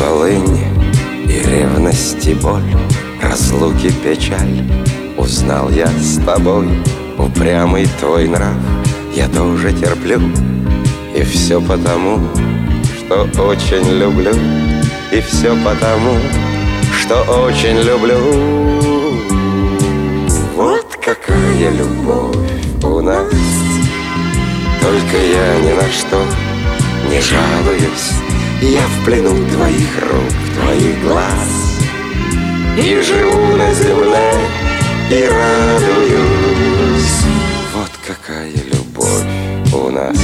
полынь и ревность и боль, разлуки печаль. Узнал я с тобой упрямый твой нрав, я тоже терплю, и все потому, что очень люблю, и все потому, что очень люблю. Вот какая любовь у нас, только я ни на что не жалуюсь. Я в плену твоих рук, твоих глаз, и живу на земле, и радуюсь. Вот какая любовь у нас.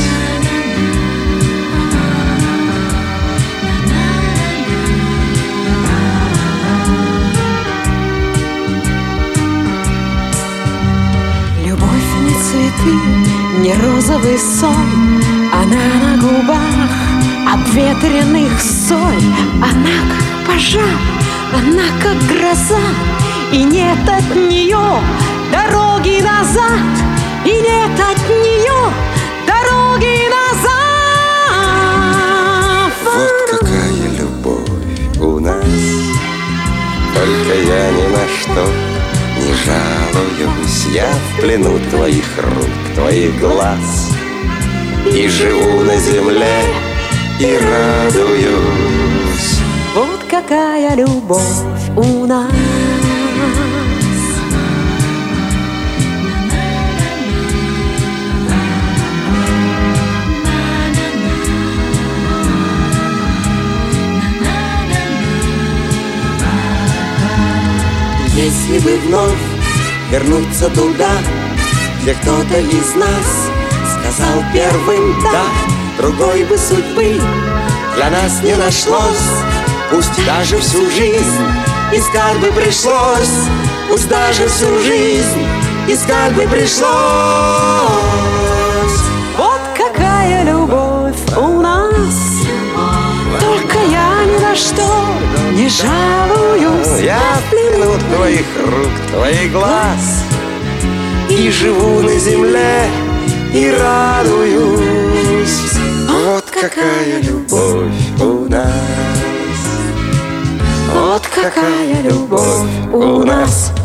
Любовь не цветы, не розовый сон, она на губах обветренных соль. Она как пожар, она как гроза, и нет от нее дороги назад, и нет от нее дороги назад. Вот какая любовь у нас, только я ни на что не жалуюсь. Я в плену твоих рук, твоих глаз, и живу на земле, и радуюсь. Вот какая любовь у нас. Если бы вновь вернуться туда, где кто-то из нас сказал первым «да», другой бы судьбы для нас не нашлось. Пусть даже всю жизнь искать бы пришлось, пусть даже всю жизнь искать бы пришлось. Вот какая любовь у нас, только я ни на что не жалуюсь. Я в плену твоих рук, твоих глаз, и живу на земле, и радуюсь. Вот какая любовь у нас. Вот какая любовь у нас.